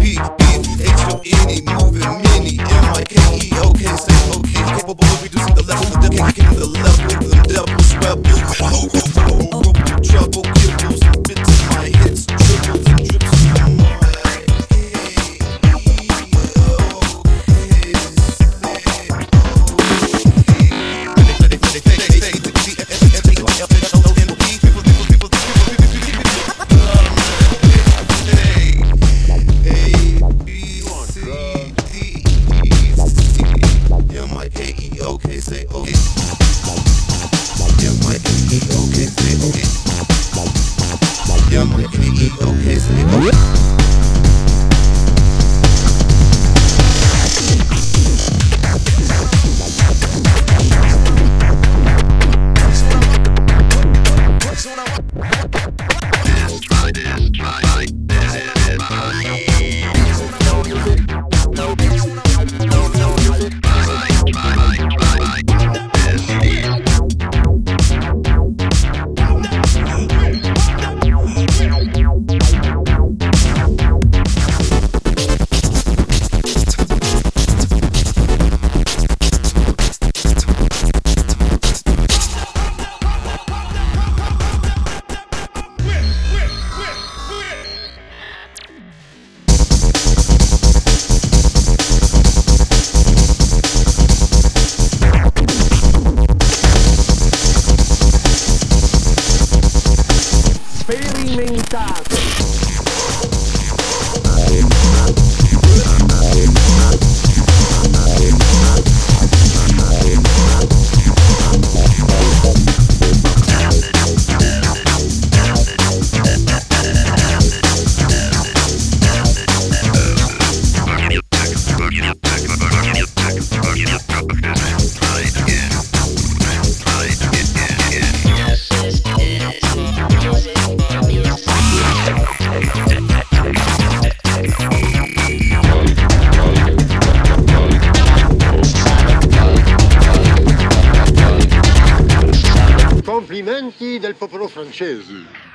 H-O-N-E, moving mini, M-I-K-E, okay, say okay. Capable of reducing the level of the kicking the level of them devils, rebels. Trouble, kibbles, bits of my hits, dribbles and drips of my okay, say okay. M-I-K-E, okay, say okay. M-I-K-E, okay, say okay. Sperimentate. Complimenti del popolo francese.